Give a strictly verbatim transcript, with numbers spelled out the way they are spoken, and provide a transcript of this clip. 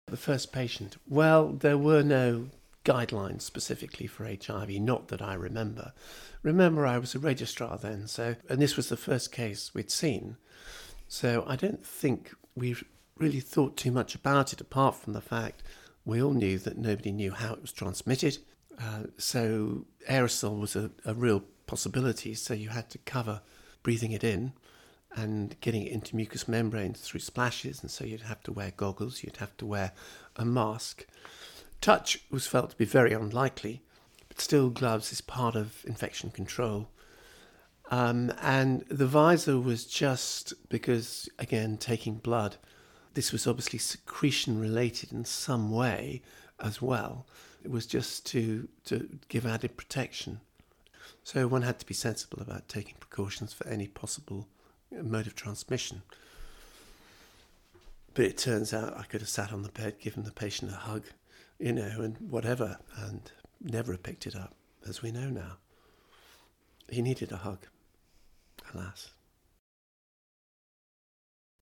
The first patient, well, there were no guidelines specifically for H I V, not that I remember. Remember, I was a registrar then, so, and this was the first case we'd seen. So I don't think we really thought too much about it, apart from the fact we all knew that nobody knew how it was transmitted. Uh, so aerosol was a, a real possibility, so you had to cover breathing it in and getting it into mucous membranes through splashes, and so you'd have to wear goggles, you'd have to wear a mask. Touch was felt to be very unlikely, but still gloves is part of infection control. Um, and the visor was just because, again, taking blood, this was obviously secretion related in some way as well. It was just to, to give added protection. So one had to be sensible about taking precautions for any possible mode of transmission. But it turns out I could have sat on the bed, given the patient a hug, you know, and whatever, and never have picked it up, as we know now. He needed a hug, alas.